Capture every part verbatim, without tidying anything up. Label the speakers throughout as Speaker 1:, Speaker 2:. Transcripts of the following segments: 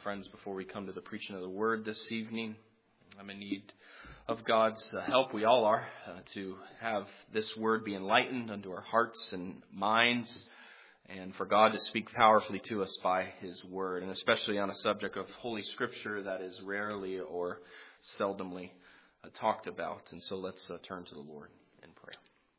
Speaker 1: friends, before we come to the preaching of the word this evening. I'm in need of God's uh, help. We all are, uh, to have this word be enlightened unto our hearts and minds, and for God to speak powerfully to us by His word, and especially on a subject of Holy Scripture that is rarely or seldomly uh, talked about. And so let's uh, turn to the Lord in prayer.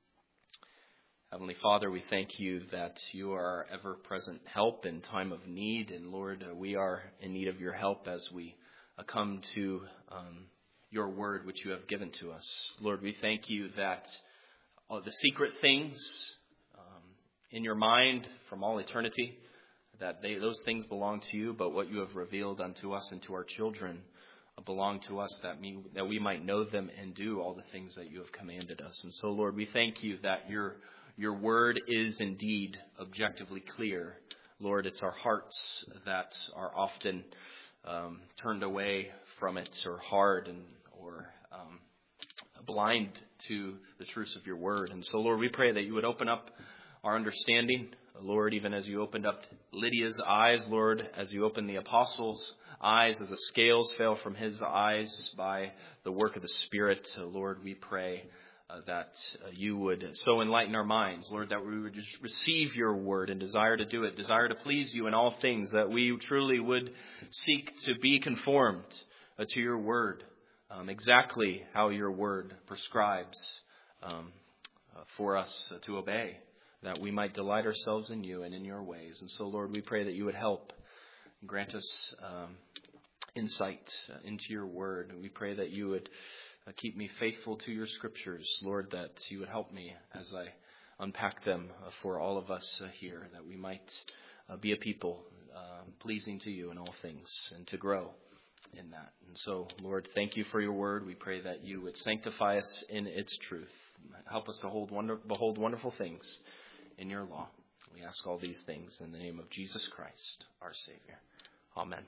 Speaker 1: Heavenly Father, we thank you that you are our ever-present help in time of need. And Lord, uh, we are in need of your help as we uh, come to um, your word, which you have given to us. Lord, we thank you that uh, the secret things um, in your mind from all eternity, that they, those things belong to you, but what you have revealed unto us and to our children uh, belong to us, that, me, that we might know them and do all the things that you have commanded us. And so, Lord, we thank you that your Your word is indeed objectively clear. Lord, it's our hearts that are often um, turned away from it, or hard and or um, blind to the truths of your word. And so, Lord, we pray that you would open up our understanding. Lord, even as you opened up Lydia's eyes, Lord, as you opened the apostles' eyes, as the scales fell from his eyes by the work of the Spirit, Lord, we pray Uh, that uh, you would so enlighten our minds, Lord, that we would just receive your word and desire to do it, desire to please you in all things, that we truly would seek to be conformed uh, to your word, um, exactly how your word prescribes um, uh, for us uh, to obey, that we might delight ourselves in you and in your ways. And so, Lord, we pray that you would help and grant us um, insight uh, into your word. And we pray that you would Uh, keep me faithful to your scriptures, Lord, that you would help me as I unpack them uh, for all of us uh, here, that we might uh, be a people uh, pleasing to you in all things and to grow in that. And so, Lord, thank you for your word. We pray that you would sanctify us in its truth. Help us to hold wonder, behold wonderful things in your law. We ask all these things in the name of Jesus Christ, our Savior. Amen.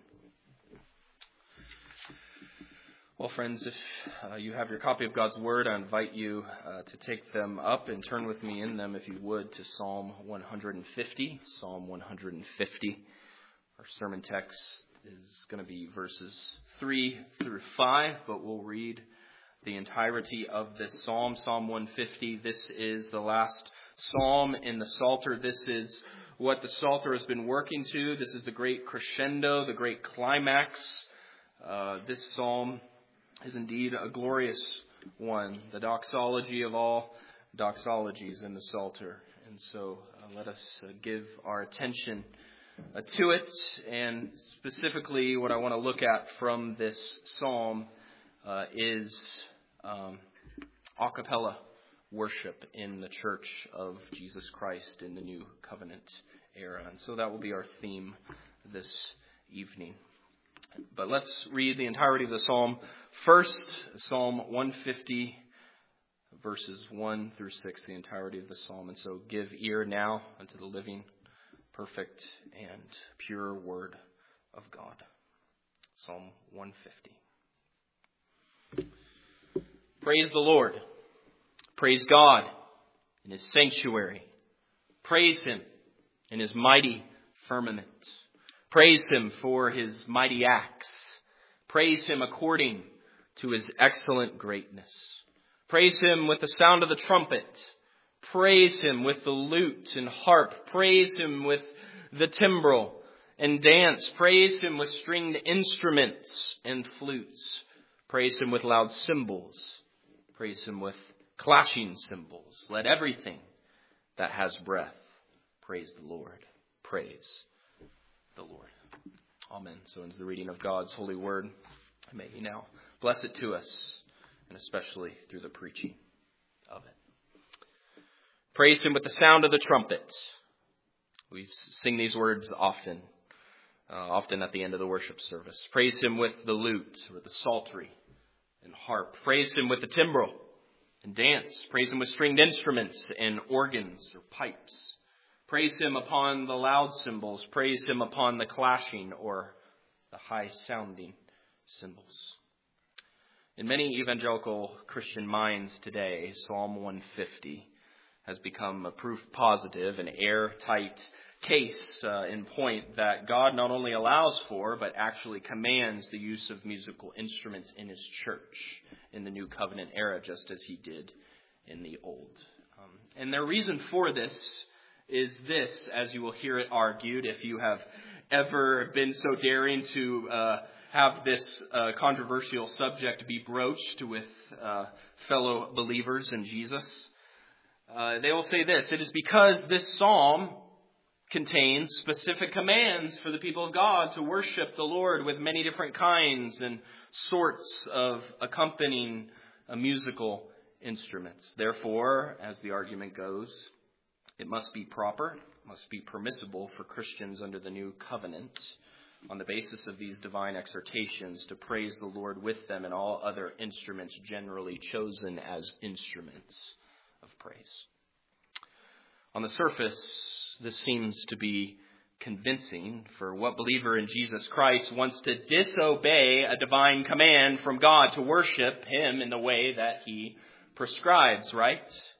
Speaker 1: Well, friends, if uh, you have your copy of God's Word, I invite you uh, to take them up and turn with me in them, if you would, to Psalm one fifty. Psalm one fifty. Our sermon text is going to be verses three through five, but we'll read the entirety of this psalm. Psalm one fifty, this is the last psalm in the Psalter. This is what the Psalter has been working to. This is the great crescendo, the great climax. Uh, this psalm is indeed a glorious one, the doxology of all doxologies in the Psalter. And so uh, let us uh, give our attention uh, to it. And specifically what I want to look at from this psalm uh, is um, a cappella worship in the Church of Jesus Christ in the New Covenant era. And so that will be our theme this evening. But let's read the entirety of the psalm. First, Psalm one fifty, verses one through six, the entirety of the psalm. And so give ear now unto the living, perfect, and pure word of God. Psalm one fifty. Praise the Lord. Praise God in his sanctuary. Praise him in his mighty firmament. Praise him for his mighty acts. Praise him according to his excellent greatness. Praise him with the sound of the trumpet. Praise him with the lute and harp. Praise him with the timbrel and dance. Praise him with stringed instruments and flutes. Praise him with loud cymbals. Praise him with clashing cymbals. Let everything that has breath praise the Lord. Praise the Lord. Amen. So into the reading of God's holy word, may he now bless it to us, and especially through the preaching of it. Praise him with the sound of the trumpet. We sing these words often, uh, often at the end of the worship service. Praise him with the lute, or the psaltery and harp. Praise him with the timbrel and dance. Praise him with stringed instruments and organs or pipes. Praise him upon the loud cymbals. Praise him upon the clashing or the high-sounding cymbals. In many evangelical Christian minds today, Psalm one fifty has become a proof positive and airtight case uh, in point that God not only allows for, but actually commands the use of musical instruments in his church in the New Covenant era, just as he did in the Old. Um, and their reason for this is this, as you will hear it argued, if you have ever been so daring to uh, have this uh, controversial subject be broached with uh, fellow believers in Jesus. Uh, they will say this: it is because this psalm contains specific commands for the people of God to worship the Lord with many different kinds and sorts of accompanying uh, musical instruments. Therefore, as the argument goes, it must be proper, must be permissible for Christians under the new covenant, on the basis of these divine exhortations, to praise the Lord with them and all other instruments generally chosen as instruments of praise. On the surface, this seems to be convincing, for what believer in Jesus Christ wants to disobey a divine command from God to worship him in the way that he prescribes, right?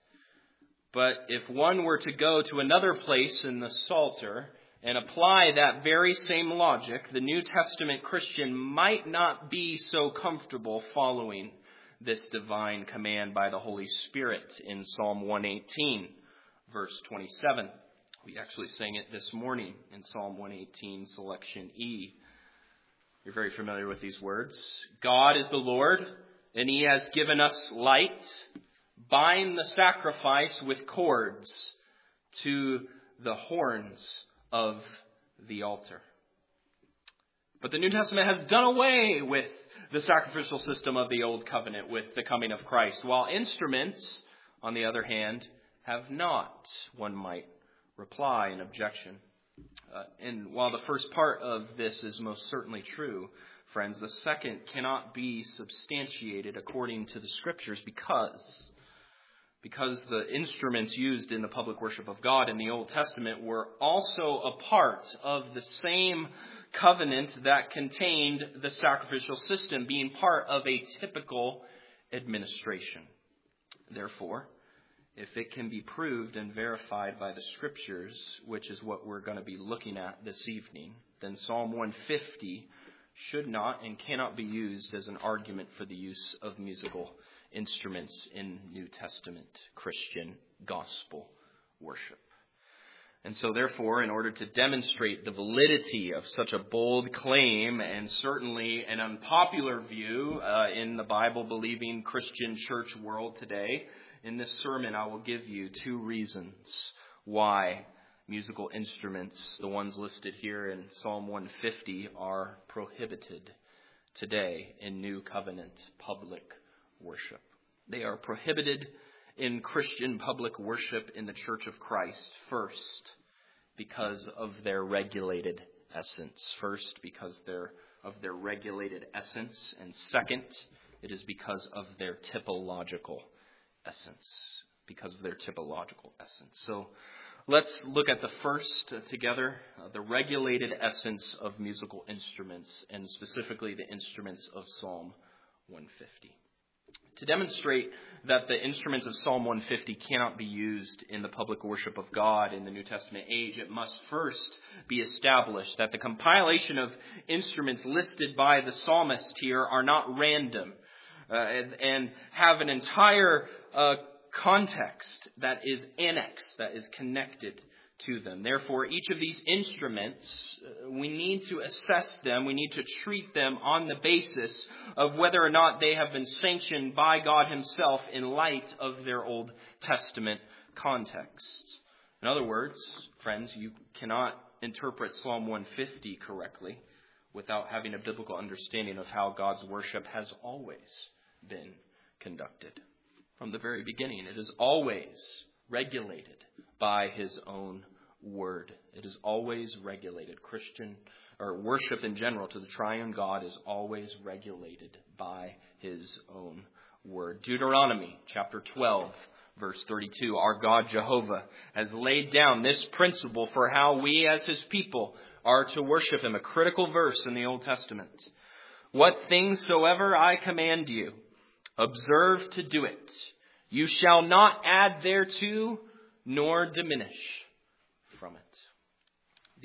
Speaker 1: But if one were to go to another place in the Psalter and apply that very same logic, the New Testament Christian might not be so comfortable following this divine command by the Holy Spirit in Psalm one eighteen, verse twenty-seven. We actually sang it this morning in Psalm one eighteen, selection E. You're very familiar with these words. God is the Lord, and he has given us light. Bind the sacrifice with cords to the horns of the altar. But the New Testament has done away with the sacrificial system of the Old Covenant with the coming of Christ, while instruments, on the other hand, have not, one might reply in objection. Uh, and while the first part of this is most certainly true, friends, the second cannot be substantiated according to the Scriptures because, because the instruments used in the public worship of God in the Old Testament were also a part of the same covenant that contained the sacrificial system, being part of a typical administration. Therefore, if it can be proved and verified by the Scriptures, which is what we're going to be looking at this evening, then Psalm one fifty should not and cannot be used as an argument for the use of musical instruments in New Testament Christian gospel worship. And so therefore, in order to demonstrate the validity of such a bold claim, and certainly an unpopular view uh, in the Bible-believing Christian church world today, in this sermon, I will give you two reasons why musical instruments, the ones listed here in Psalm one fifty, are prohibited today in New Covenant public worship. They are prohibited in Christian public worship in the Church of Christ. First, because of their regulated essence. First, because they're of their regulated essence. And second, it is because of their typological essence, because of their typological essence. So let's look at the first uh, together, uh, the regulated essence of musical instruments, and specifically the instruments of Psalm one fifty. To demonstrate that the instruments of Psalm one fifty cannot be used in the public worship of God in the New Testament age, it must first be established that the compilation of instruments listed by the psalmist here are not random. Uh, and, and have an entire uh, context that is annexed, that is connected to them. Therefore, each of these instruments, uh, we need to assess them, we need to treat them on the basis of whether or not they have been sanctioned by God himself in light of their Old Testament context. In other words, friends, you cannot interpret Psalm one fifty correctly without having a biblical understanding of how God's worship has always been conducted. From the very beginning, it is always regulated by his own word. It is always regulated. Christian or worship in general to the triune God is always regulated by his own word. Deuteronomy chapter twelve, verse thirty-two. Our God Jehovah has laid down this principle for how we as his people are to worship him. A critical verse in the Old Testament. What things soever I command you, observe to do it. You shall not add thereto, nor diminish from it.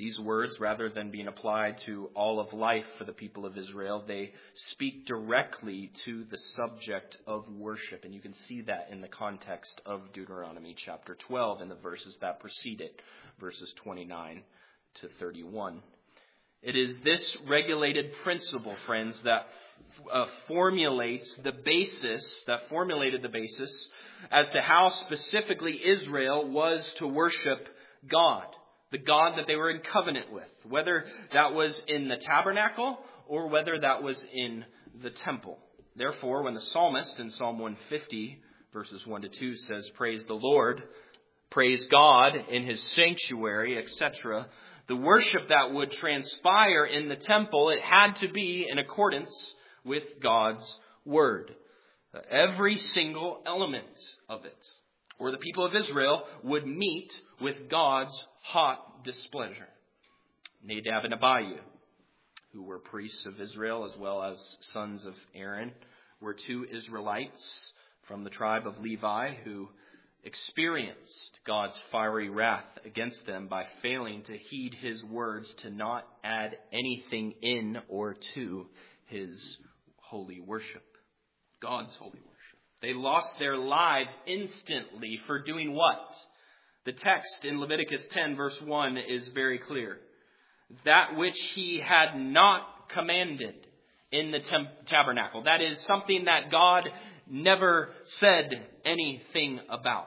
Speaker 1: These words, rather than being applied to all of life for the people of Israel, they speak directly to the subject of worship. And you can see that in the context of Deuteronomy chapter twelve and the verses that precede it, verses twenty-nine to thirty-one. It is this regulated principle, friends, that uh, formulates the basis, that formulated the basis as to how specifically Israel was to worship God. The God that they were in covenant with, whether that was in the tabernacle or whether that was in the temple. Therefore, when the psalmist in Psalm one fifty, verses one to two says, "Praise the Lord, praise God in his sanctuary," et cetera, the worship that would transpire in the temple, it had to be in accordance with God's word. Every single element of it, or the people of Israel would meet with God's hot displeasure. Nadab and Abihu, who were priests of Israel as well as sons of Aaron, were two Israelites from the tribe of Levi who experienced God's fiery wrath against them by failing to heed his words to not add anything in or to his holy worship, God's holy worship. They lost their lives instantly for doing what? The text in Leviticus ten verse one is very clear. That which he had not commanded in the tem- tabernacle. That is something that God never said anything about.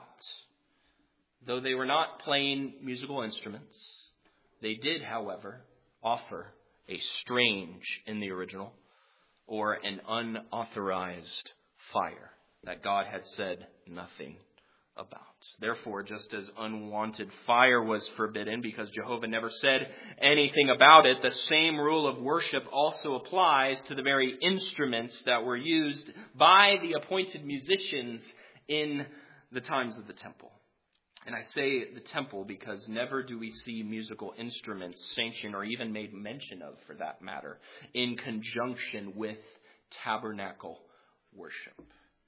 Speaker 1: Though they were not playing musical instruments, they did, however, offer a strange in the original or an unauthorized fire that God had said nothing about. Therefore, just as unwanted fire was forbidden because Jehovah never said anything about it, the same rule of worship also applies to the very instruments that were used by the appointed musicians in the times of the temple. And I say the temple because never do we see musical instruments sanctioned or even made mention of, for that matter, in conjunction with tabernacle worship.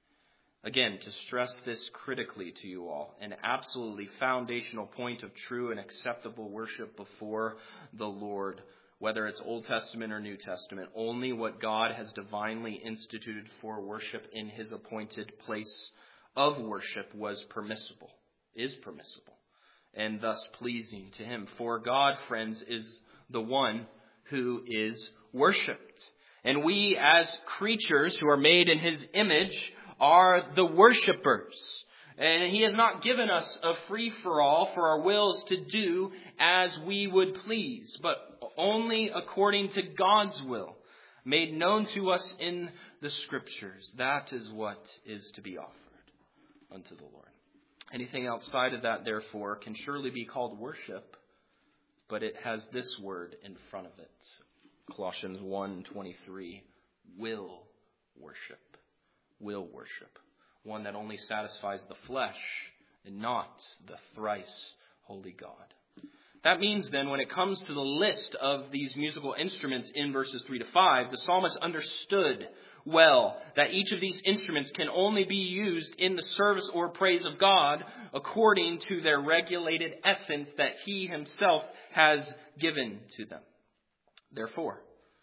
Speaker 1: Again, to stress this critically to you all, an absolutely foundational point of true and acceptable worship before the Lord, whether it's Old Testament or New Testament, only what God has divinely instituted for worship in his appointed place of worship was permissible, is permissible, and thus pleasing to him. For God, friends, is the one who is worshipped. And we as creatures who are made in his image are the worshipers. And he has not given us a free-for-all for our wills to do as we would please, but only according to God's will, made known to us in the Scriptures. That is what is to be offered unto the Lord. Anything outside of that, therefore, can surely be called worship, but it has this word in front of it. Colossians one twenty-three, will worship. Will worship. One that only satisfies the flesh and not the thrice holy God. That means then when it comes to the list of these musical instruments in verses three to five, the psalmist understood well that each of these instruments can only be used in the service or praise of God according to their regulated essence that he himself has given to them. Therefore,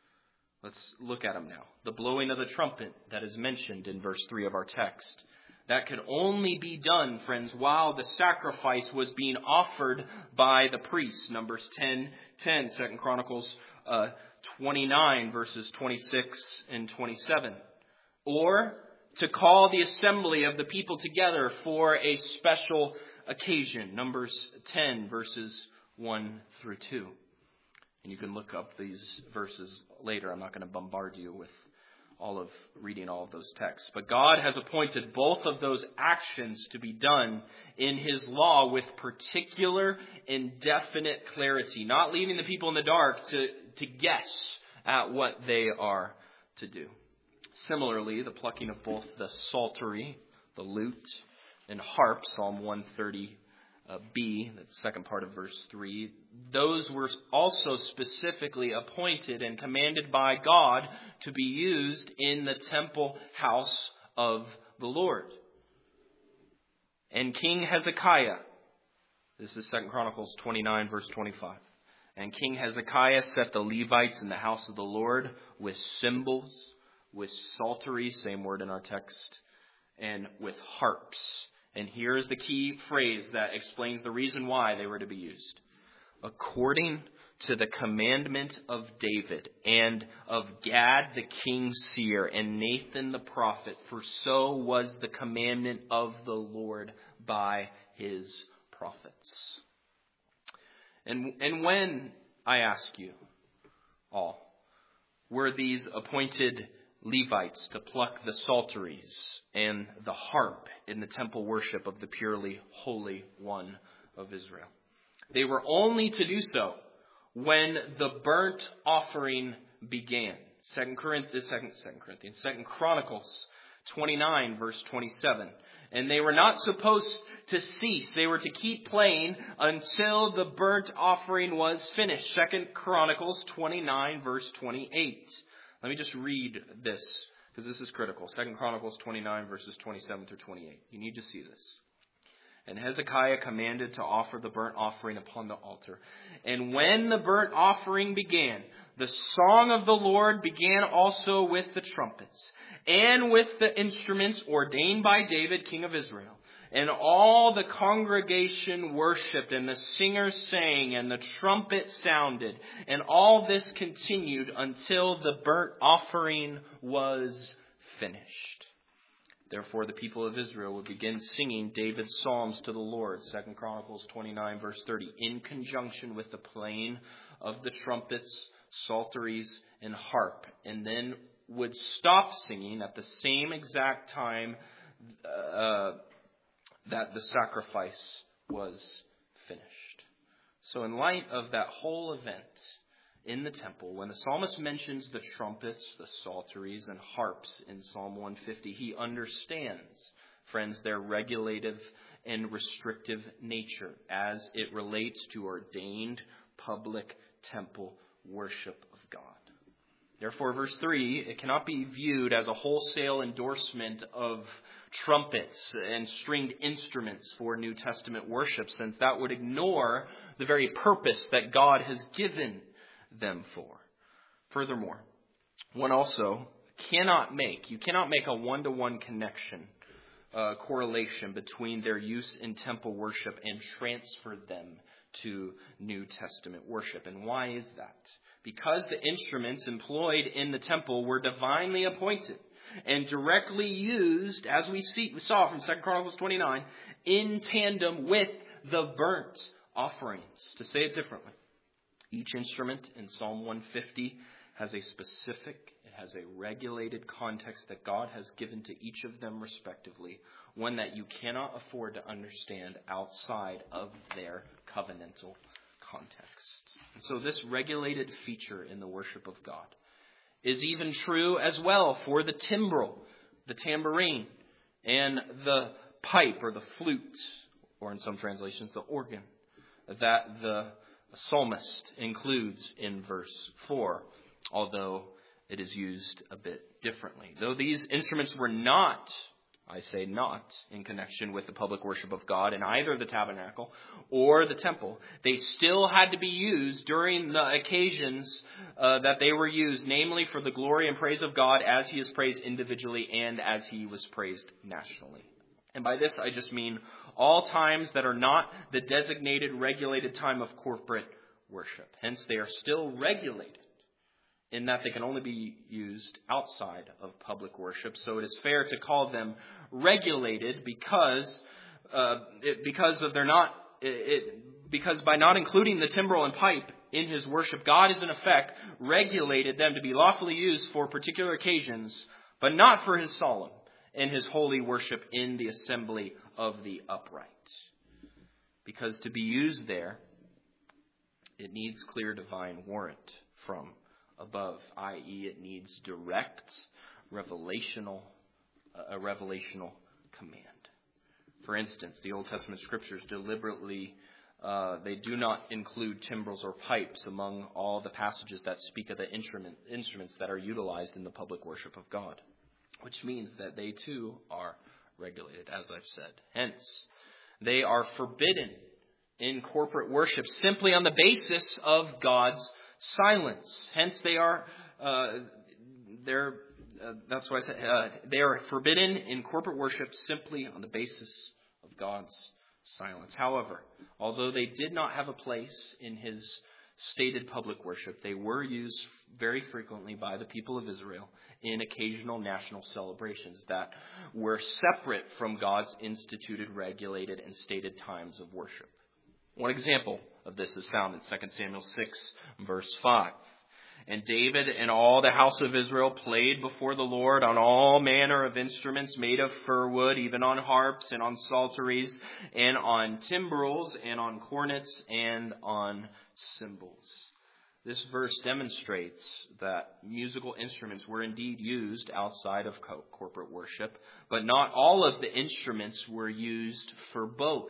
Speaker 1: let's look at them now. The blowing of the trumpet that is mentioned in verse three of our text. That could only be done, friends, while the sacrifice was being offered by the priests. Numbers ten ten, Second Chronicles uh, twenty-nine, verses twenty-six and twenty-seven. Or to call the assembly of the people together for a special occasion. Numbers ten, verses one through two. And you can look up these verses later. I'm not going to bombard you with all of reading all of those texts. But God has appointed both of those actions to be done in his law with particular and definite clarity, not leaving the people in the dark to, to guess at what they are to do. Similarly, the plucking of both the psaltery, the lute, and harp, Psalm one thirty Uh, B, the second part of verse three, those were also specifically appointed and commanded by God to be used in the temple house of the Lord. And King Hezekiah, this is Second Chronicles twenty-nine, verse twenty-five, And King Hezekiah set the Levites in the house of the Lord with cymbals, with psalteries, same word in our text, and with harps. And here is the key phrase that explains the reason why they were to be used. According to the commandment of David and of Gad the king's seer and Nathan the prophet, for so was the commandment of the Lord by his prophets. And, and when, I ask you all, were these appointed Levites to pluck the psalteries and the harp in the temple worship of the purely Holy One of Israel? They were only to do so when the burnt offering began. Second Corinthians, Second, Second Corinthians, Second Chronicles twenty-nine, verse twenty-seven. And they were not supposed to cease. They were to keep playing until the burnt offering was finished. Second Chronicles twenty-nine, verse twenty-eight. Let me just read this, because this is critical. Second Chronicles twenty-nine, verses twenty-seven through twenty-eight. You need to see this. And Hezekiah commanded to offer the burnt offering upon the altar. And when the burnt offering began, the song of the Lord began also with the trumpets and with the instruments ordained by David, king of Israel. And all the congregation worshipped, and the singers sang, and the trumpet sounded. And all this continued until the burnt offering was finished. Therefore, the people of Israel would begin singing David's psalms to the Lord. Second Chronicles twenty-nine, verse thirty. In conjunction with the playing of the trumpets, psalteries, and harp. And then would stop singing at the same exact time uh, that the sacrifice was finished. So in light of that whole event in the temple, when the psalmist mentions the trumpets, the psalteries, and harps in Psalm one fifty, he understands, friends, their regulative and restrictive nature as it relates to ordained public temple worship of God. Therefore, verse three, it cannot be viewed as a wholesale endorsement of trumpets and stringed instruments for New Testament worship, since that would ignore the very purpose that God has given them for. Furthermore, one also cannot make, you cannot make a one-to-one connection, uh, correlation between their use in temple worship and transfer them to New Testament worship. And why is that? Because the instruments employed in the temple were divinely appointed and directly used, as we see, we saw from Second Chronicles twenty-nine, in tandem with the burnt offerings. To say it differently, each instrument in Psalm one fifty has a specific, it has a regulated context that God has given to each of them respectively, one that you cannot afford to understand outside of their covenantal context. And so this regulated feature in the worship of God is even true as well for the timbrel, the tambourine, and the pipe or the flute, or in some translations, the organ, that the psalmist includes in verse four, although it is used a bit differently. Though these instruments were not, I say not, in connection with the public worship of God in either the tabernacle or the temple, they still had to be used during the occasions uh, that they were used, namely for the glory and praise of God as he is praised individually and as he was praised nationally. And by this I just mean all times that are not the designated, regulated time of corporate worship. Hence, they are still regulated in that they can only be used outside of public worship. So it is fair to call them regulated because uh, it, because of they're not it, it, because by not including the timbrel and pipe in his worship, God has in effect regulated them to be lawfully used for particular occasions, but not for his solemn and his holy worship in the assembly of the upright. Because to be used there, it needs clear divine warrant from above, that is it needs direct revelational, a revelational command. For instance, the Old Testament scriptures deliberately, uh, they do not include timbrels or pipes among all the passages that speak of the instrument, instruments that are utilized in the public worship of God, which means that they too are regulated, as I've said. Hence, they are forbidden in corporate worship simply on the basis of God's silence. Hence, they are uh, they're uh, that's why I said uh, they are forbidden in corporate worship simply on the basis of God's silence. However, although they did not have a place in his stated public worship, they were used very frequently by the people of Israel in occasional national celebrations that were separate from God's instituted, regulated, and stated times of worship. One example of this is found in Second Samuel six, verse five. And David and all the house of Israel played before the Lord on all manner of instruments made of fir wood, even on harps and on psalteries and on timbrels and on cornets and on cymbals. This verse demonstrates that musical instruments were indeed used outside of co- corporate worship, but not all of the instruments were used for both.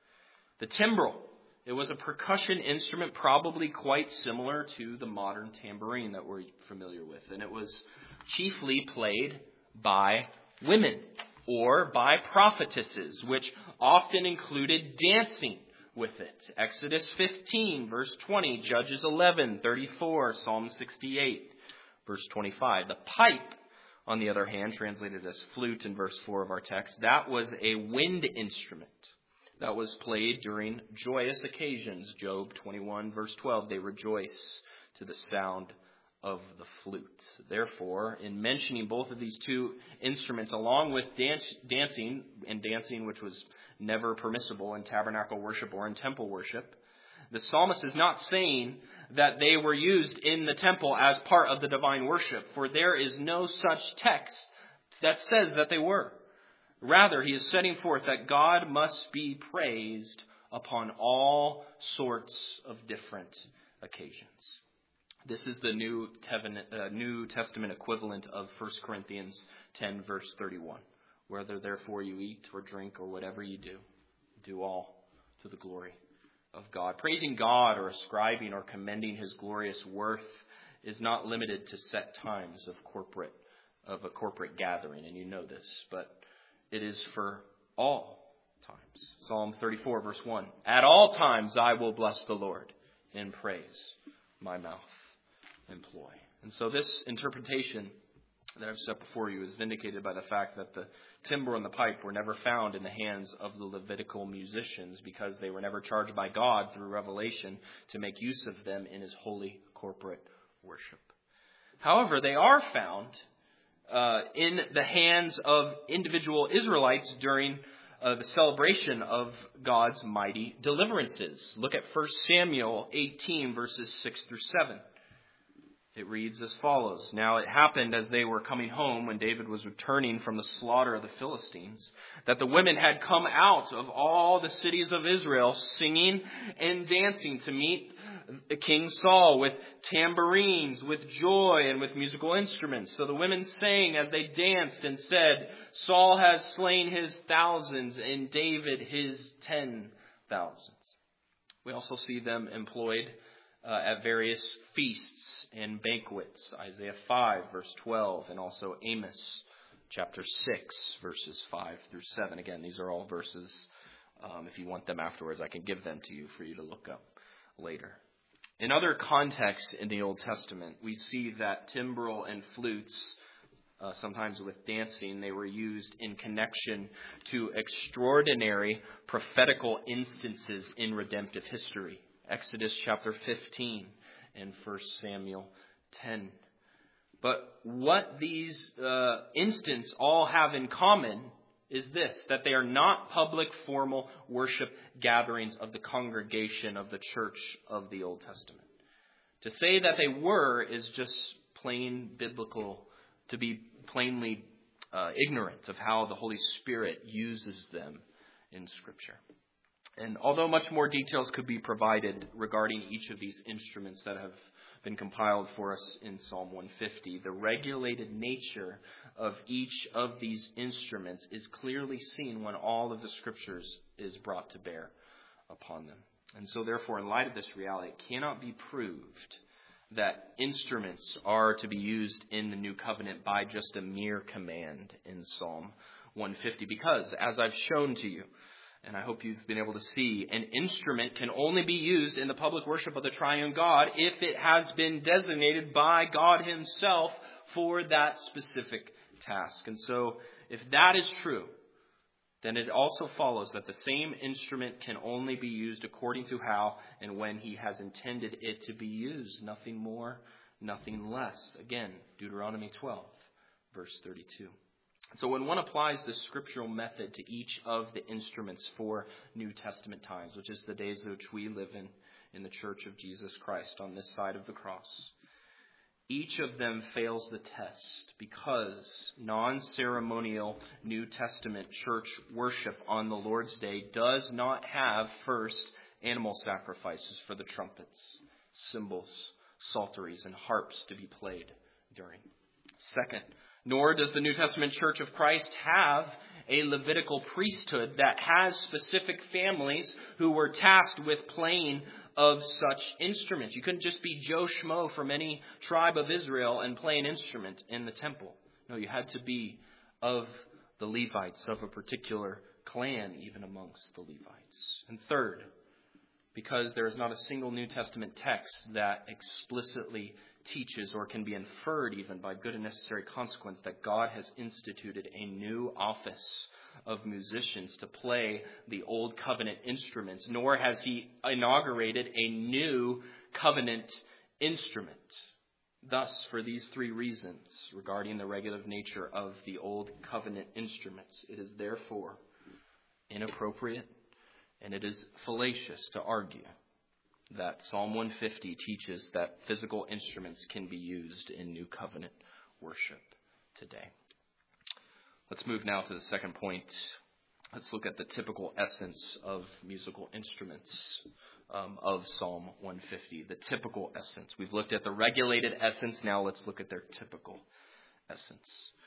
Speaker 1: The timbrel, it was a percussion instrument probably quite similar to the modern tambourine that we're familiar with, and it was chiefly played by women or by prophetesses, which often included dancing with it. Exodus fifteen, verse twenty, Judges eleven, thirty-four, Psalm sixty-eight, verse twenty-five. The pipe, on the other hand, translated as flute in verse four of our text, that was a wind instrument that was played during joyous occasions. Job twenty-one, verse twelve, they rejoice to the sound of the flute. Therefore, in mentioning both of these two instruments, along with dance, dancing, and dancing which was never permissible in tabernacle worship or in temple worship, the psalmist is not saying that they were used in the temple as part of the divine worship, for there is no such text that says that they were. Rather, he is setting forth that God must be praised upon all sorts of different occasions. This is the New Testament equivalent of First Corinthians ten, verse thirty-one. Whether therefore you eat or drink or whatever you do, do all to the glory of God. Praising God or ascribing or commending his glorious worth is not limited to set times of corporate of a corporate gathering, and you know this, but it is for all times. Psalm thirty-four, verse one. At all times I will bless the Lord, in praise my mouth employ. And so this interpretation that I've set before you is vindicated by the fact that the timbrel and the pipe were never found in the hands of the Levitical musicians, because they were never charged by God through revelation to make use of them in his holy corporate worship. However, they are found uh, in the hands of individual Israelites during uh, the celebration of God's mighty deliverances. Look at First Samuel eighteen, verses six through seven. It reads as follows. Now it happened as they were coming home, when David was returning from the slaughter of the Philistines, that the women had come out of all the cities of Israel, singing and dancing to meet King Saul with tambourines, with joy, and with musical instruments. So the women sang as they danced and said, Saul has slain his thousands and David his ten thousands. We also see them employed Uh, at various feasts and banquets. Isaiah five, verse twelve, and also Amos chapter six, verses five through seven. Again, these are all verses. Um, if you want them afterwards, I can give them to you for you to look up later. In other contexts in the Old Testament, we see that timbrel and flutes, uh, sometimes with dancing, they were used in connection to extraordinary prophetical instances in redemptive history. Exodus chapter fifteen and First Samuel ten. But what these uh, instances all have in common is this, that they are not public formal worship gatherings of the congregation of the church of the Old Testament. To say that they were is just plain biblical, to be plainly uh, ignorant of how the Holy Spirit uses them in Scripture. And although much more details could be provided regarding each of these instruments that have been compiled for us in Psalm one fifty, the regulated nature of each of these instruments is clearly seen when all of the Scriptures is brought to bear upon them. And so therefore, in light of this reality, it cannot be proved that instruments are to be used in the New Covenant by just a mere command in Psalm one fifty, because, as I've shown to you, and I hope you've been able to see, an instrument can only be used in the public worship of the triune God if it has been designated by God himself for that specific task. And so, if that is true, then it also follows that the same instrument can only be used according to how and when he has intended it to be used. Nothing more, nothing less. Again, Deuteronomy twelve, verse thirty-two. So when one applies this scriptural method to each of the instruments for New Testament times, which is the days which we live in, in the Church of Jesus Christ on this side of the cross, each of them fails the test because non-ceremonial New Testament church worship on the Lord's Day does not have, first, animal sacrifices for the trumpets, cymbals, psalteries, and harps to be played during. Second, nor does the New Testament Church of Christ have a Levitical priesthood that has specific families who were tasked with playing of such instruments. You couldn't just be Joe Schmo from any tribe of Israel and play an instrument in the temple. No, you had to be of the Levites, of a particular clan, even amongst the Levites. And third, because there is not a single New Testament text that explicitly teaches or can be inferred even by good and necessary consequence that God has instituted a new office of musicians to play the old covenant instruments, nor has he inaugurated a new covenant instrument. Thus, for these three reasons regarding the regulative nature of the old covenant instruments, it is therefore inappropriate and it is fallacious to argue that Psalm one fifty teaches that physical instruments can be used in New Covenant worship today. Let's move now to the second point. Let's look at the typical essence of musical instruments um, of Psalm one fifty. The typical essence. We've looked at the regulated essence. Now let's look at their typical essence.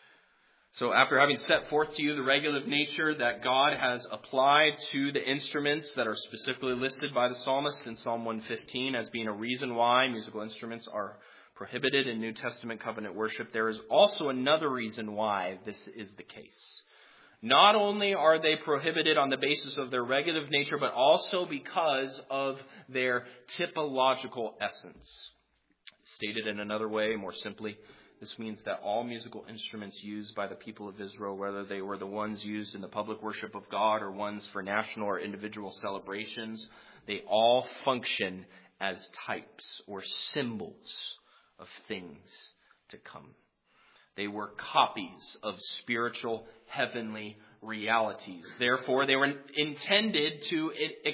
Speaker 1: So after having set forth to you the regulative nature that God has applied to the instruments that are specifically listed by the psalmist in Psalm one fifteen as being a reason why musical instruments are prohibited in New Testament covenant worship, there is also another reason why this is the case. Not only are they prohibited on the basis of their regulative nature, but also because of their typological essence. Stated in another way, more simply, this means that all musical instruments used by the people of Israel, whether they were the ones used in the public worship of God or ones for national or individual celebrations, they all function as types or symbols of things to come. They were copies of spiritual heavenly realities. Therefore, they were intended to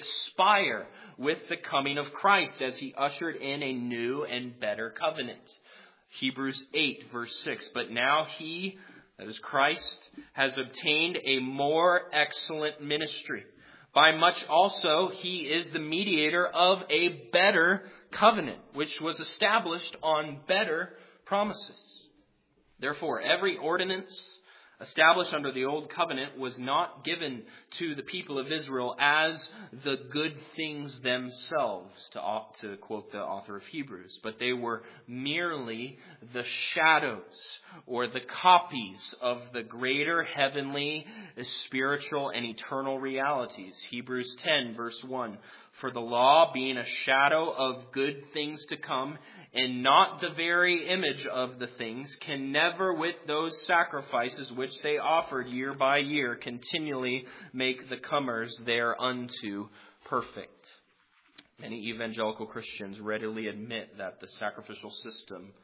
Speaker 1: expire with the coming of Christ as he ushered in a new and better covenant. Hebrews eight, verse six. But now he, that is Christ, has obtained a more excellent ministry. By much also he is the mediator of a better covenant, which was established on better promises. Therefore, every ordinance established under the old covenant was not given to the people of Israel as the good things themselves, to, to quote the author of Hebrews, but they were merely the shadows or the copies of the greater heavenly, spiritual, and eternal realities. Hebrews ten, verse one. For the law, being a shadow of good things to come, and not the very image of the things, can never with those sacrifices which they offered year by year continually make the comers thereunto perfect. Many evangelical Christians readily admit that the sacrificial system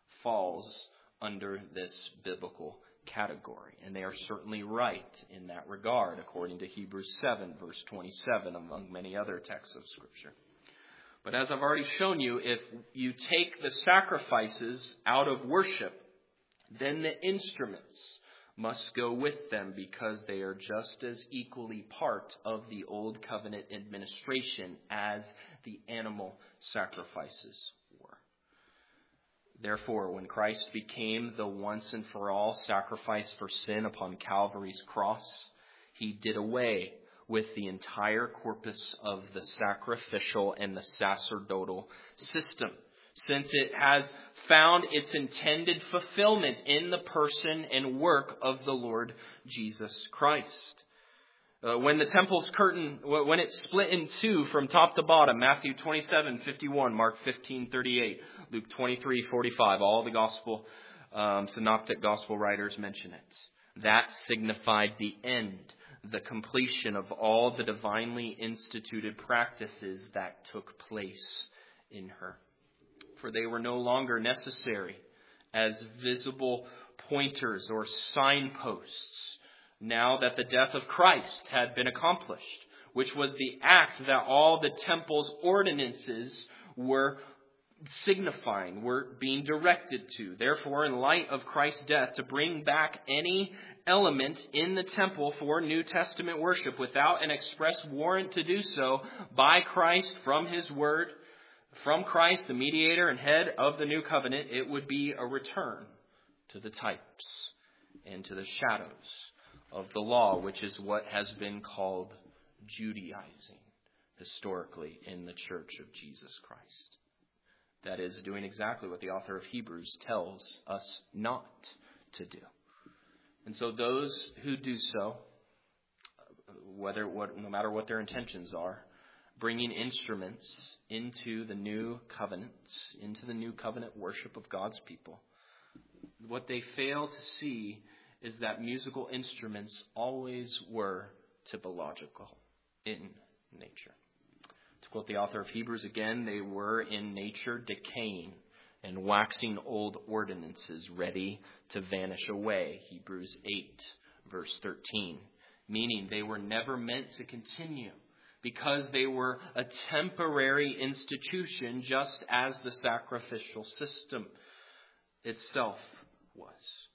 Speaker 1: falls under this biblical category, and they are certainly right in that regard, according to Hebrews seven, verse twenty-seven, among many other texts of Scripture. But as I've already shown you, if you take the sacrifices out of worship, then the instruments must go with them because they are just as equally part of the old covenant administration as the animal sacrifices were. Therefore, when Christ became the once and for all sacrifice for sin upon Calvary's cross, he did away with the entire corpus of the sacrificial and the sacerdotal system, since it has found its intended fulfillment in the person and work of the Lord Jesus Christ. Uh, when the temple's curtain, when it split in two from top to bottom, Matthew twenty-seven fifty-one, Mark fifteen thirty-eight, Luke twenty-three forty-five, all the gospel, um, synoptic gospel writers mention it. That signified the end, the completion of all the divinely instituted practices that took place in her. For they were no longer necessary as visible pointers or signposts, now that the death of Christ had been accomplished, which was the act that all the temple's ordinances were signifying, were being directed to. Therefore, in light of Christ's death, to bring back any element in the temple for New Testament worship without an express warrant to do so by Christ from his word, from Christ, the mediator and head of the new covenant, it would be a return to the types and to the shadows of the law, which is what has been called Judaizing historically in the Church of Jesus Christ. That is, doing exactly what the author of Hebrews tells us not to do. And so those who do so, whether what, no matter what their intentions are, bringing instruments into the new covenant, into the new covenant worship of God's people, what they fail to see is that musical instruments always were typological in nature. To quote the author of Hebrews again, they were in nature decaying and waxing old ordinances ready to vanish away. Hebrews eight, verse thirteen. Meaning they were never meant to continue because they were a temporary institution, just as the sacrificial system itself was.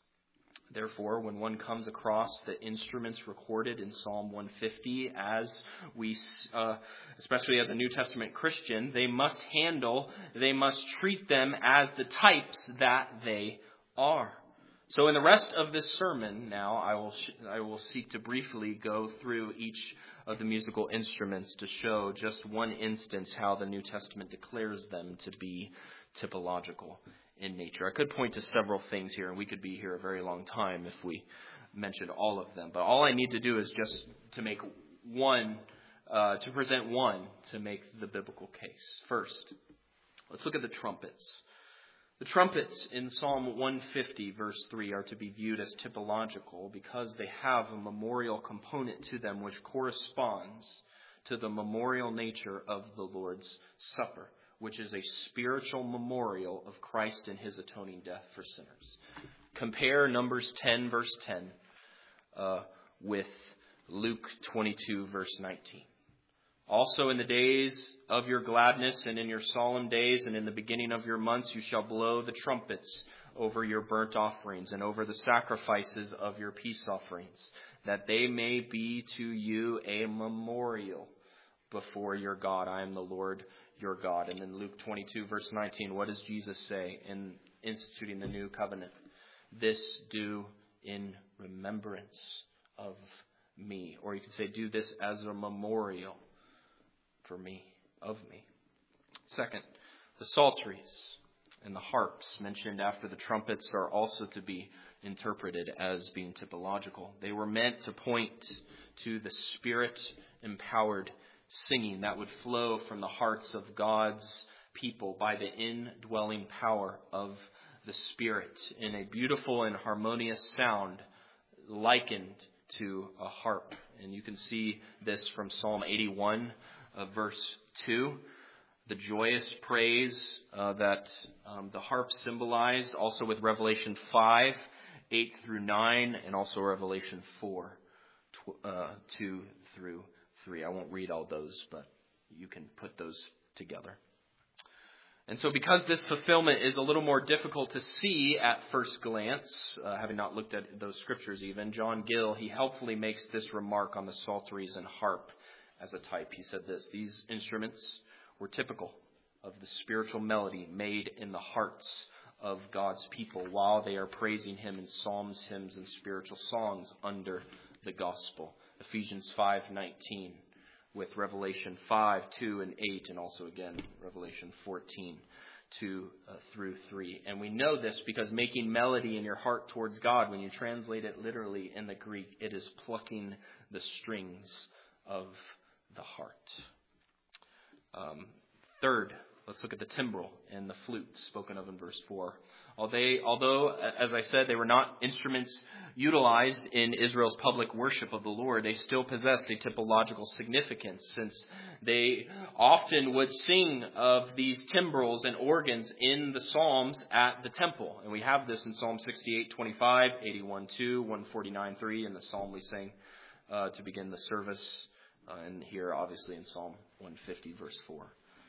Speaker 1: Therefore, when one comes across the instruments recorded in Psalm one fifty, as we, uh, especially as a New Testament Christian, they must handle, they must treat them as the types that they are. So in the rest of this sermon now, I will I will seek to briefly go through each of the musical instruments to show just one instance how the New Testament declares them to be typological in nature. I could point to several things here, and we could be here a very long time if we mentioned all of them. But all I need to do is just to make one, uh, to present one to make the biblical case. First, let's look at the trumpets. The trumpets in Psalm one fifty, verse three, are to be viewed as typological because they have a memorial component to them which corresponds to the memorial nature of the Lord's Supper, which is a spiritual memorial of Christ and his atoning death for sinners. Compare Numbers ten, verse ten, uh, with Luke twenty-two, verse nineteen. Also in the days of your gladness and in your solemn days and in the beginning of your months, you shall blow the trumpets over your burnt offerings and over the sacrifices of your peace offerings, that they may be to you a memorial before your God. I am the Lord your God. And then Luke twenty-two, verse nineteen, what does Jesus say in instituting the new covenant? This do in remembrance of me. Or you could say, do this as a memorial for me, of me. Second, the psalteries and the harps mentioned after the trumpets are also to be interpreted as being typological. They were meant to point to the Spirit-empowered singing that would flow from the hearts of God's people by the indwelling power of the Spirit in a beautiful and harmonious sound likened to a harp. And you can see this from Psalm eighty-one, uh, verse two. The joyous praise uh, that um, the harp symbolized, also with Revelation five, eight through nine, and also Revelation four, tw- uh, two through three. I won't read all those, but you can put those together. And so because this fulfillment is a little more difficult to see at first glance, uh, having not looked at those scriptures even, John Gill, he helpfully makes this remark on the psalteries and harp as a type. He said this: these instruments were typical of the spiritual melody made in the hearts of God's people while they are praising him in psalms, hymns, and spiritual songs under the gospel. Ephesians five nineteen with Revelation five, two, and eight, and also again Revelation fourteen, two uh, through three. And we know this because making melody in your heart towards God, when you translate it literally in the Greek, it is plucking the strings of the heart. Um, third, let's look at the timbrel and the flute spoken of in verse four. Although, although, as I said, they were not instruments utilized in Israel's public worship of the Lord, they still possessed a typological significance, since they often would sing of these timbrels and organs in the Psalms at the temple. And we have this in Psalm sixty-eight twenty-five, eighty-one two, one forty-nine three, and the psalm we sang uh, to begin the service, uh, and here obviously in Psalm one fifty, verse four.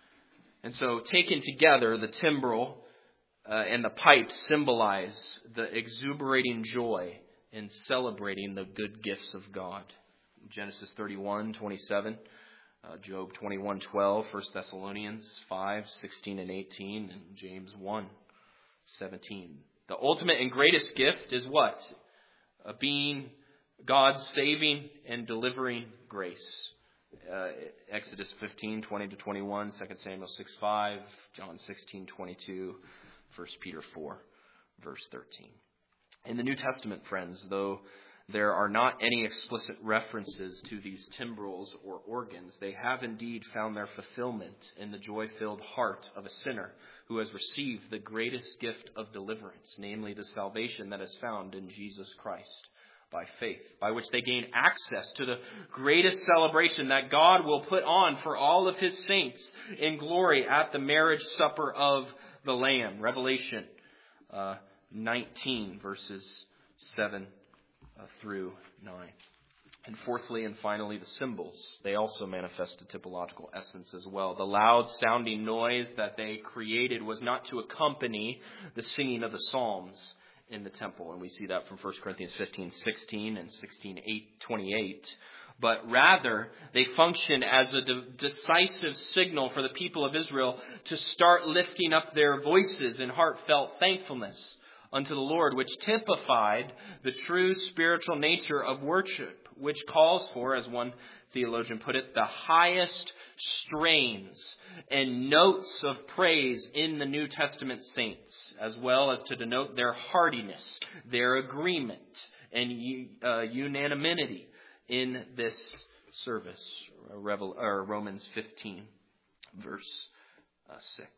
Speaker 1: And so taken together, the timbrel Uh, and the pipes symbolize the exuberating joy in celebrating the good gifts of God. Genesis thirty-one twenty-seven, uh, Job twenty-one twelve, First Thessalonians five sixteen and eighteen, and James one seventeen. The ultimate and greatest gift is what? Uh, being God's saving and delivering grace. Uh, Exodus fifteen twenty to twenty-one, Second Samuel six five, John sixteen twenty-two. First Peter four, verse thirteen. In the New Testament, friends, though there are not any explicit references to these timbrels or organs, they have indeed found their fulfillment in the joy-filled heart of a sinner who has received the greatest gift of deliverance, namely the salvation that is found in Jesus Christ by faith, by which they gain access to the greatest celebration that God will put on for all of his saints in glory at the marriage supper of the Lamb. Revelation uh, nineteen, verses seven uh, through nine. And fourthly and finally, the cymbals. They also manifest a typological essence as well. The loud sounding noise that they created was not to accompany the singing of the psalms in the temple. And we see that from First Corinthians fifteen sixteen and sixteen eight twenty-eight. But rather, they function as a de- decisive signal for the people of Israel to start lifting up their voices in heartfelt thankfulness unto the Lord, which typified the true spiritual nature of worship, which calls for, as one theologian put it, the highest strains and notes of praise in the New Testament saints, as well as to denote their heartiness, their agreement, and uh, unanimity in this service. Revel, or Romans fifteen, verse uh, six.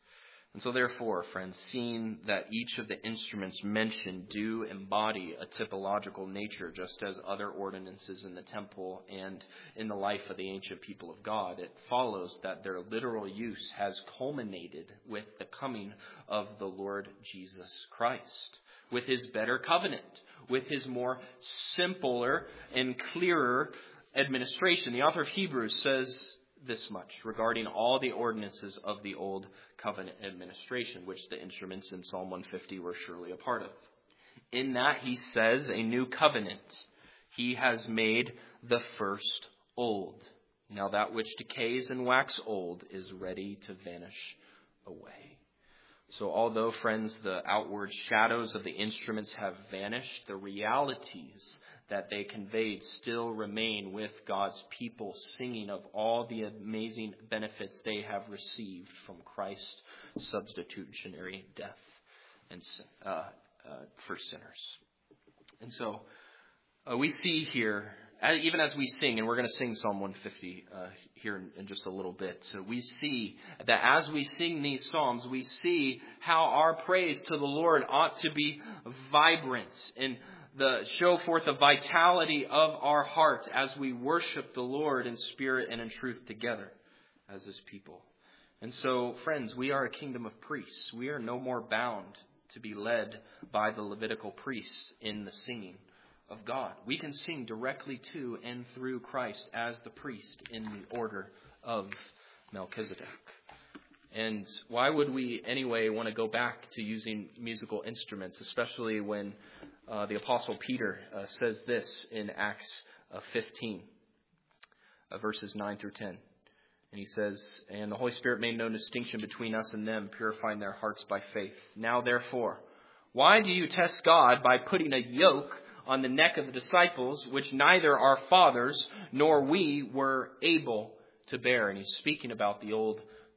Speaker 1: And so therefore, friends, seeing that each of the instruments mentioned do embody a typological nature, just as other ordinances in the temple and in the life of the ancient people of God, it follows that their literal use has culminated with the coming of the Lord Jesus Christ, with his better covenant, with his more simpler and clearer administration. The author of Hebrews says this much regarding all the ordinances of the old covenant administration, which the instruments in Psalm one fifty were surely a part of. In that, he says, a new covenant he has made the first old. Now that which decays and wax old is ready to vanish away. So although, friends, the outward shadows of the instruments have vanished, the realities that they conveyed still remain with God's people, singing of all the amazing benefits they have received from Christ's substitutionary death and uh, uh, for sinners. And so uh, we see here, even as we sing, and we're going to sing Psalm one fifty uh, here in, in just a little bit, so we see that as we sing these psalms, we see how our praise to the Lord ought to be vibrant and the show forth the vitality of our heart as we worship the Lord in spirit and in truth together as his people. And so, friends, we are a kingdom of priests. We are no more bound to be led by the Levitical priests in the singing of God. We can sing directly to and through Christ as the priest in the order of Melchizedek. And why would we anyway want to go back to using musical instruments, especially when uh, the Apostle Peter uh, says this in Acts uh, fifteen, uh, verses nine through ten. And he says, and the Holy Spirit made no distinction between us and them, purifying their hearts by faith. Now therefore, why do you test God by putting a yoke on the neck of the disciples, which neither our fathers nor we were able to bear? And he's speaking about the old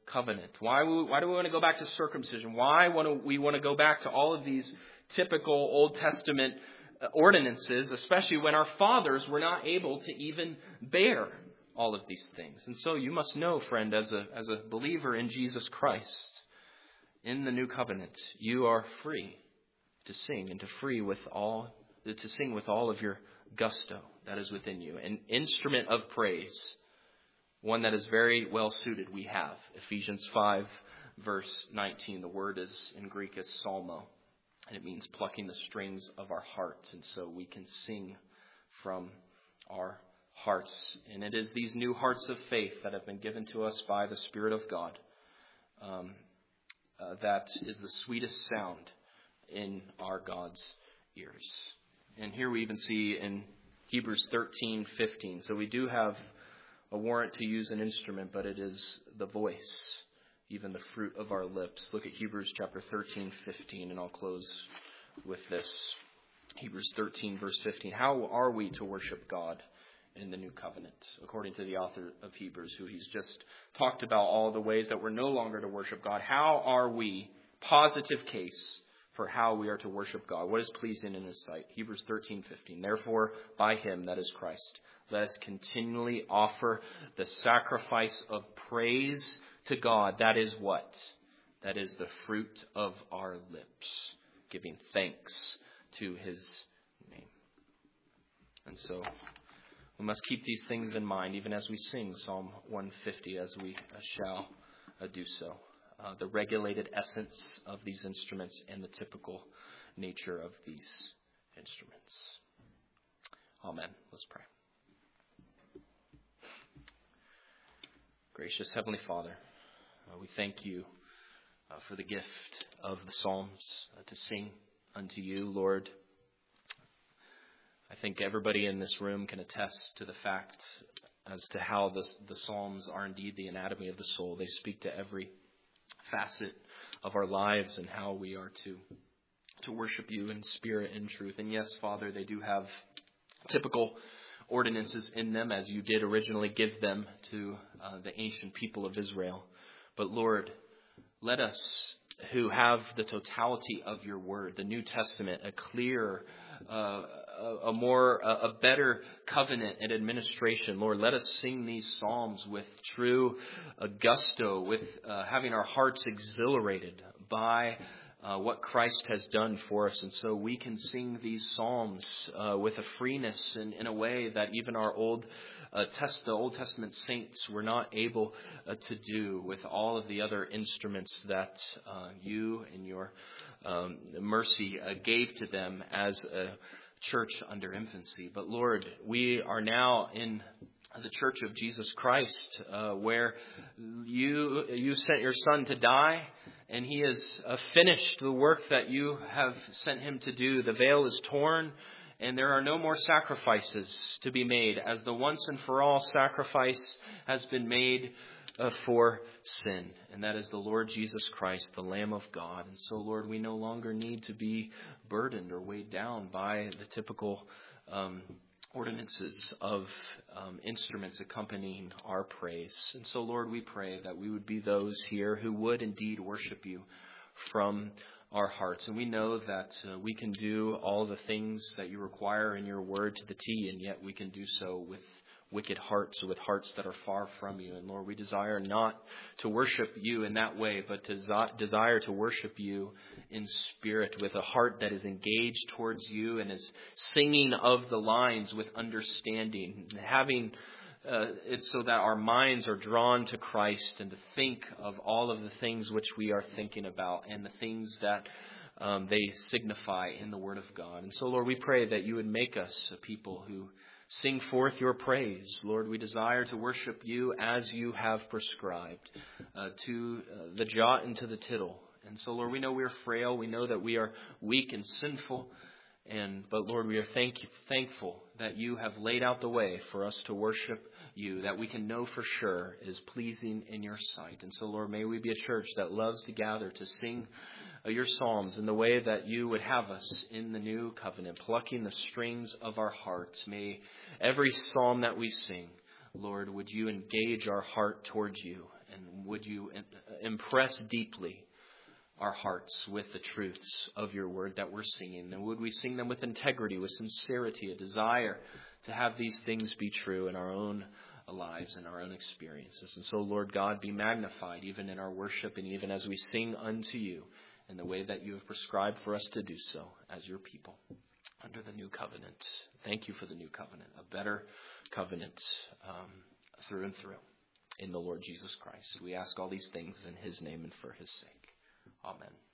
Speaker 1: covenant? Why, why do we want to go back to circumcision? Why want we want to go back to all of these typical Old Testament ordinances, especially when our fathers were not able to even bear all of these things? And so you must know, friend, as a as a believer in Jesus Christ, in the new covenant, you are free to sing and to free with all to sing with all of your gusto that is within you. An instrument of praise, one that is very well suited, we have. Ephesians five, verse nineteen. The word is in Greek is psalmo, and it means plucking the strings of our hearts. And so we can sing from our hearts. And it is these new hearts of faith that have been given to us by the Spirit of God um, uh, that is the sweetest sound in our God's ears. And here we even see in Hebrews thirteen fifteen. So we do have a warrant to use an instrument, but it is the voice, even the fruit of our lips. Look at Hebrews chapter thirteen fifteen, and I'll close with this. Hebrews thirteen, verse fifteen. How are we to worship God in the new covenant? According to the author of Hebrews, who he's just talked about all the ways that we're no longer to worship God. How are we, positive case, for how we are to worship God? What is pleasing in his sight? Hebrews thirteen fifteen. Therefore, by him, that is Christ, let us continually offer the sacrifice of praise to God. That is what? That is the fruit of our lips, giving thanks to his name. And so we must keep these things in mind, even as we sing Psalm one fifty, as we shall do so. Uh, the regulated essence of these instruments and the typical nature of these instruments. Amen. Let's pray. Gracious Heavenly Father, uh, we thank you uh, for the gift of the Psalms uh, to sing unto you, Lord. I think everybody in this room can attest to the fact as to how the, the Psalms are indeed the anatomy of the soul. They speak to every facet of our lives and how we are to to worship you in spirit and truth. And yes, Father, they do have typical ordinances in them, as you did originally give them to uh, the ancient people of Israel. But Lord, let us who have the totality of your word, the New Testament, a clear, uh, a, a more, a, a better covenant and administration. Lord, let us sing these psalms with true uh, gusto, with uh, having our hearts exhilarated by uh, what Christ has done for us. And so we can sing these psalms uh, with a freeness and in a way that even our old Uh, test, the Old Testament saints were not able uh, to do with all of the other instruments that uh, you in your um, mercy uh, gave to them as a church under infancy. But Lord, we are now in the Church of Jesus Christ, uh, where you you sent your Son to die, and he has uh, finished the work that you have sent him to do. The veil is torn, and there are no more sacrifices to be made, as the once and for all sacrifice has been made uh, for sin. And that is the Lord Jesus Christ, the Lamb of God. And so, Lord, we no longer need to be burdened or weighed down by the typical um, ordinances of um, instruments accompanying our praise. And so, Lord, we pray that we would be those here who would indeed worship you from our hearts. And we know that uh, we can do all the things that you require in your word to the T, and yet we can do so with wicked hearts, or with hearts that are far from you. And Lord, we desire not to worship you in that way, but to z- desire to worship you in spirit, with a heart that is engaged towards you and is singing of the lines with understanding, having Uh, it's so that our minds are drawn to Christ, and to think of all of the things which we are thinking about and the things that um, they signify in the Word of God. And so, Lord, we pray that you would make us a people who sing forth your praise. Lord, we desire to worship you as you have prescribed, uh, to uh, the jot and to the tittle. And so, Lord, we know we are frail. We know that we are weak and sinful. And but Lord, we are thank you, thankful that you have laid out the way for us to worship you, that we can know for sure is pleasing in your sight. And so, Lord, may we be a church that loves to gather to sing your psalms in the way that you would have us in the new covenant, plucking the strings of our hearts. May every psalm that we sing, Lord, would you engage our heart towards you, And would you impress deeply our hearts with the truths of your word that we're singing? And would we sing them with integrity, with sincerity, a desire to have these things be true in our own lives and our own experiences. And so, Lord God, be magnified even in our worship and even as we sing unto you in the way that you have prescribed for us to do so as your people under the new covenant. Thank you for the new covenant, a better covenant um, through and through in the Lord Jesus Christ. We ask all these things in his name and for his sake. Amen.